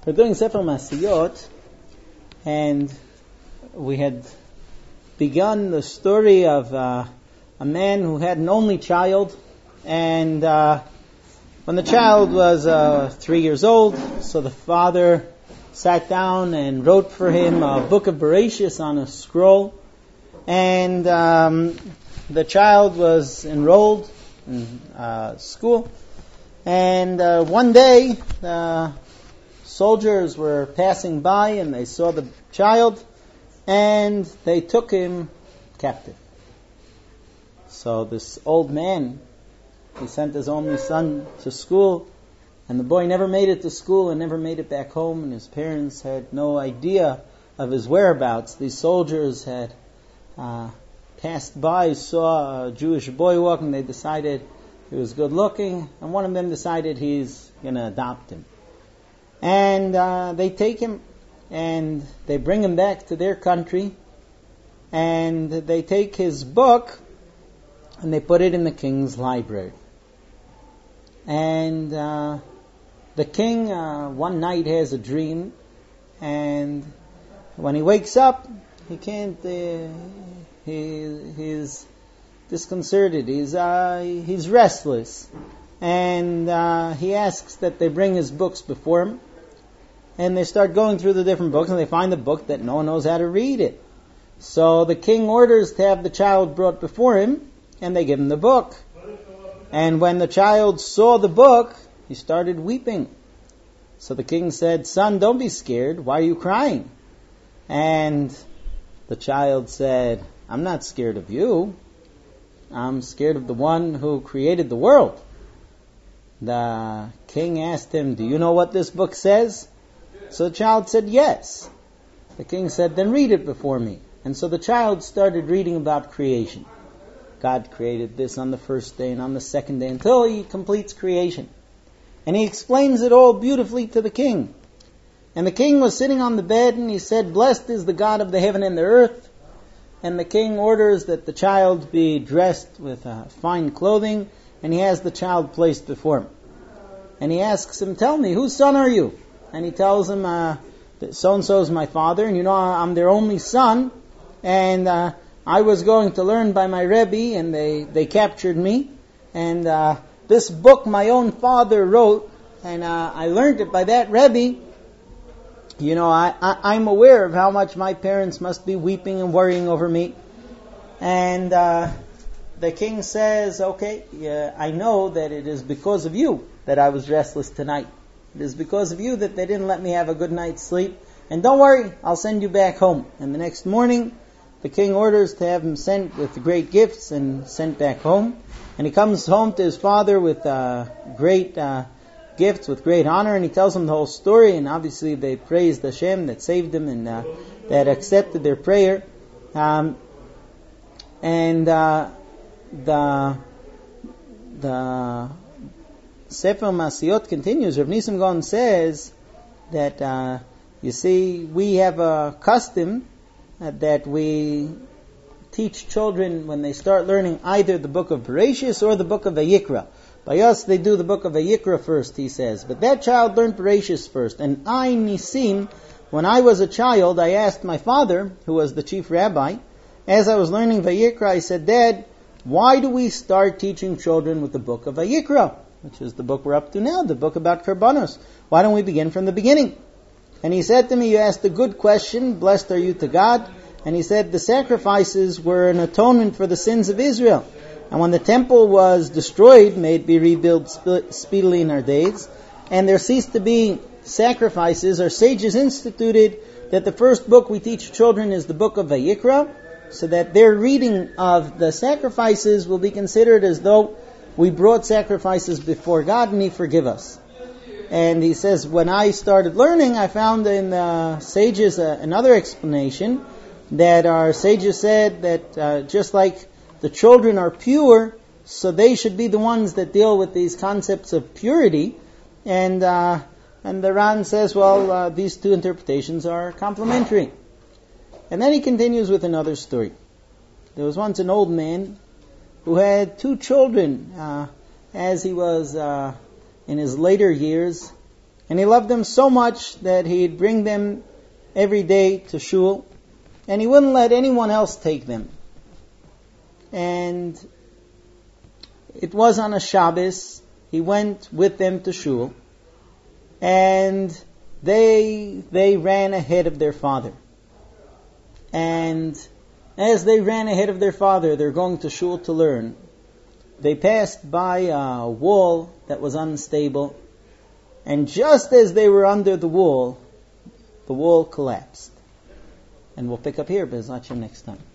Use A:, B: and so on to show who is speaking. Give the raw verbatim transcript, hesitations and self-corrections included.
A: We're doing Sefer Masiyot, and we had begun the story of uh, a man who had an only child, and uh, when the child was uh, three years old, so the father sat down and wrote for him a book of Bereshis on a scroll, and um, the child was enrolled in uh, school, and uh, one day the soldiers were passing by and they saw the child and they took him captive. So this old man, he sent his only son to school, and the boy never made it to school and never made it back home, and his parents had no idea of his whereabouts. These soldiers had uh, passed by, saw a Jewish boy walking, they decided he was good looking, and one of them decided he's going to adopt him. And uh, they take him and they bring him back to their country, and they take his book and they put it in the king's library. And uh, the king uh, one night has a dream, and when he wakes up, he can't. Uh, he he's disconcerted. He's uh, he's restless, and uh, he asks that they bring his books before him. And they start going through the different books, and they find a book that no one knows how to read it. So the king orders to have the child brought before him, and they give him the book. And when the child saw the book, he started weeping. So the king said, "Son, don't be scared. Why are you crying?" And the child said, "I'm not scared of you. I'm scared of the one who created the world." The king asked him, "Do you know what this book says?" So the child said, "Yes." The king said, "Then read it before me." And so the child started reading about creation. God created this on the first day and on the second day until he completes creation. And he explains it all beautifully to the king. And the king was sitting on the bed and he said, "Blessed is the God of the heaven and the earth." And the king orders that the child be dressed with uh, fine clothing, and he has the child placed before him. And he asks him, "Tell me, whose son are you?" And he tells him, uh, that so-and-so is my father, and you know, I'm their only son, and uh, I was going to learn by my Rebbe, and they, they captured me, and uh, this book my own father wrote, and uh, I learned it by that Rebbe. You know, I, I, I'm aware of how much my parents must be weeping and worrying over me. And uh, the king says, "Okay, yeah, I know that it is because of you that I was restless tonight. It is because of you that they didn't let me have a good night's sleep. And don't worry, I'll send you back home." And the next morning, the king orders to have him sent with great gifts and sent back home. And he comes home to his father with uh, great uh, gifts, with great honor, and he tells him the whole story. And obviously they praised Hashem that saved him and uh, that accepted their prayer. Um, and uh, the the Sefer Masiyot continues. Rav Nisim Gaon says that, uh, you see, we have a custom uh, that we teach children when they start learning either the book of Bereshis or the book of Vayikra. By us, they do the book of Vayikra first, he says. But that child learned Bereshis first. And I, Nisim, when I was a child, I asked my father, who was the chief rabbi, as I was learning Vayikra, I said, "Dad, why do we start teaching children with the book of Vayikra, which is the book we're up to now, the book about Karbanos? Why don't we begin from the beginning?" And he said to me, "You asked a good question. Blessed are you to God." And he said, the sacrifices were an atonement for the sins of Israel. And when the temple was destroyed, may it be rebuilt speedily in our days, and there ceased to be sacrifices, our sages instituted that the first book we teach children is the book of Vayikra, so that their reading of the sacrifices will be considered as though we brought sacrifices before God and He forgive us. And he says, when I started learning, I found in the sages uh, another explanation, that our sages said that uh, just like the children are pure, so they should be the ones that deal with these concepts of purity. And uh, and the Ran says, well, uh, these two interpretations are complementary. And then he continues with another story. There was once an old man who had two children. Uh, as he was uh, in his later years, And he loved them so much that he'd bring them every day to shul, and he wouldn't let anyone else take them. And it was on a Shabbos, he went with them to shul, and they they ran ahead of their father. And as they ran ahead of their father, they're going to shul to learn. They passed by a wall that was unstable, and just as they were under the wall, the wall collapsed. And we'll pick up here, Be'ez Hashem, next time.